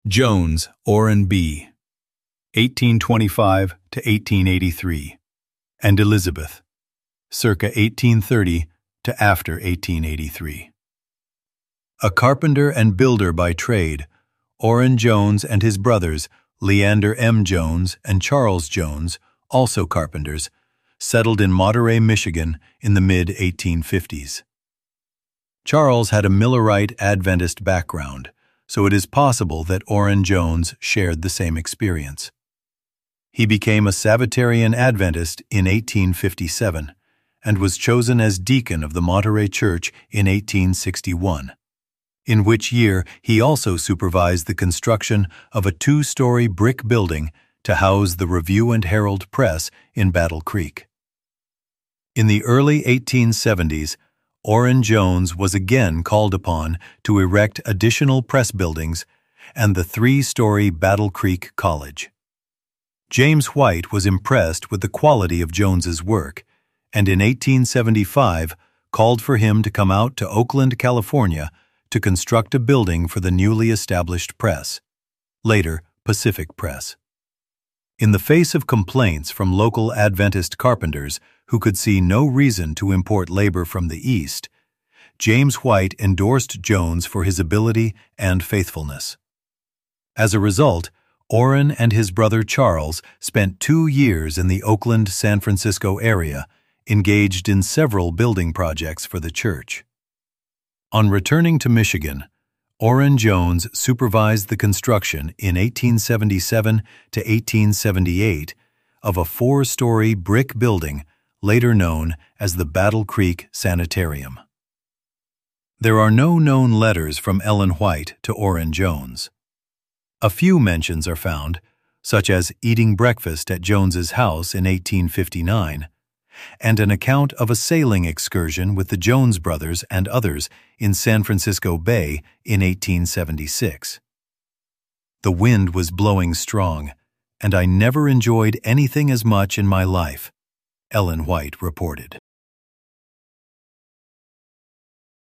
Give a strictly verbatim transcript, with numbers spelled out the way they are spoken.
Jones, Orrin B., eighteen twenty-five to eighteen eighty-three, and Elizabeth, circa eighteen thirty to after eighteen eighty-three. A carpenter and builder by trade, Orrin Jones and his brothers, Leander M. Jones and Charles Jones, also carpenters, settled in Monterey, Michigan in the mid eighteen fifties. Charles had a Millerite Adventist background, so it is possible that Orrin Jones shared the same experience. He became a Sabbatarian Adventist in eighteen fifty-seven and was chosen as deacon of the Monterey Church in eighteen sixty-one, in which year he also supervised the construction of a two-story brick building to house the Review and Herald Press in Battle Creek. In the early eighteen seventies, Orrin Jones was again called upon to erect additional press buildings and the three-story Battle Creek College. James White was impressed with the quality of Jones's work, and in eighteen seventy-five called for him to come out to Oakland, California, to construct a building for the newly established press, later Pacific Press. In the face of complaints from local Adventist carpenters who could see no reason to import labor from the East, James White endorsed Jones for his ability and faithfulness. As a result, Orrin and his brother Charles spent two years in the Oakland-San Francisco area, engaged in several building projects for the church. On returning to Michigan, Orrin Jones supervised the construction in eighteen seventy-seven to eighteen seventy-eight of a four-story brick building later known as the Battle Creek Sanitarium. There are no known letters from Ellen White to Orrin Jones. A few mentions are found, such as eating breakfast at Jones's house in eighteen fifty-nine, and an account of a sailing excursion with the Jones brothers and others in San Francisco Bay in eighteen seventy-six. The wind was blowing strong, and I never enjoyed anything as much in my life, Ellen White reported.